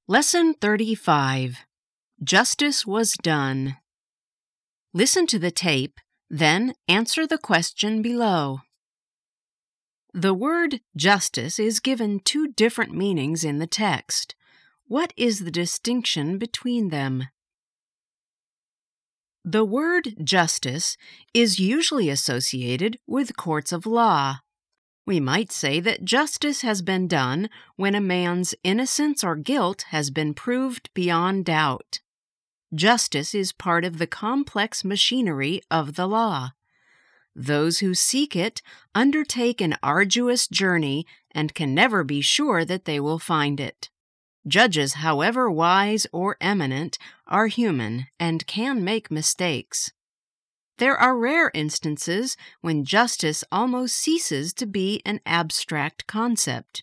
Lesson 35. Justice was done. Listen to the tape, then answer the question below. The word justice is given two different meanings in the text. What is the distinction between them? The word justice is usually associated with courts of law. We might say that justice has been done when a man's innocence or guilt has been proved beyond doubt. Justice is part of the complex machinery of the law. Those who seek it undertake an arduous journey and can never be sure that they will find it. Judges, however wise or eminent, are human and can make mistakes. There are rare instances when justice almost ceases to be an abstract concept.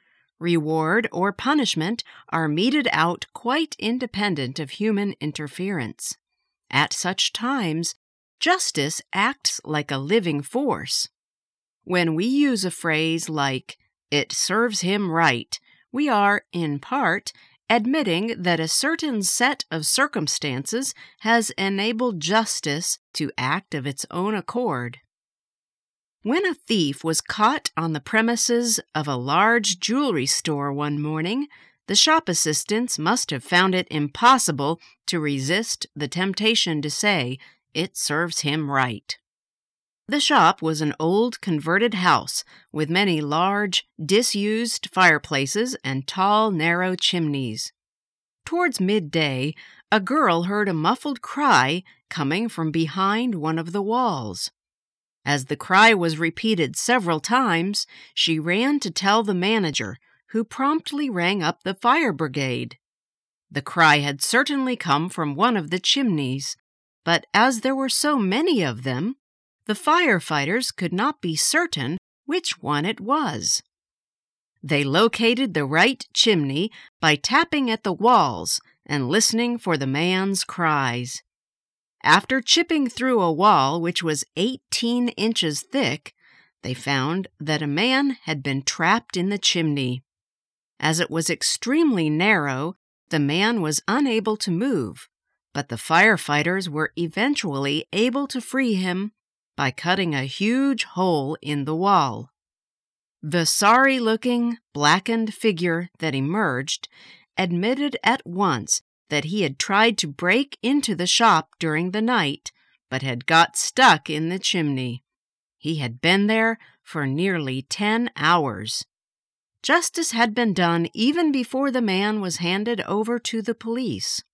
Reward or punishment are meted out quite independent of human interference. At such times, justice acts like a living force. When we use a phrase like, "It serves him right," we are, in part, admitting that a certain set of circumstances has enabled justice to act of its own accord. When a thief was caught on the premises of a large jewelry store one morning, the shop assistants must have found it impossible to resist the temptation to say, "It serves him right." The shop was an old converted house with many large, disused fireplaces and tall, narrow chimneys. Towards midday, a girl heard a muffled cry coming from behind one of the walls. As the cry was repeated several times, she ran to tell the manager, who promptly rang up the fire brigade. The cry had certainly come from one of the chimneys, but as there were so many of them, the firefighters could not be certain which one it was. They located the right chimney by tapping at the walls and listening for the man's cries. After chipping through a wall which was 18 inches thick, they found that a man had been trapped in the chimney. As it was extremely narrow, the man was unable to move, but the firefighters were eventually able to free him by cutting a huge hole in the wall. The sorry-looking, blackened figure that emerged admitted at once that he had tried to break into the shop during the night, but had got stuck in the chimney. He had been there for nearly 10 hours. Justice had been done even before the man was handed over to the police.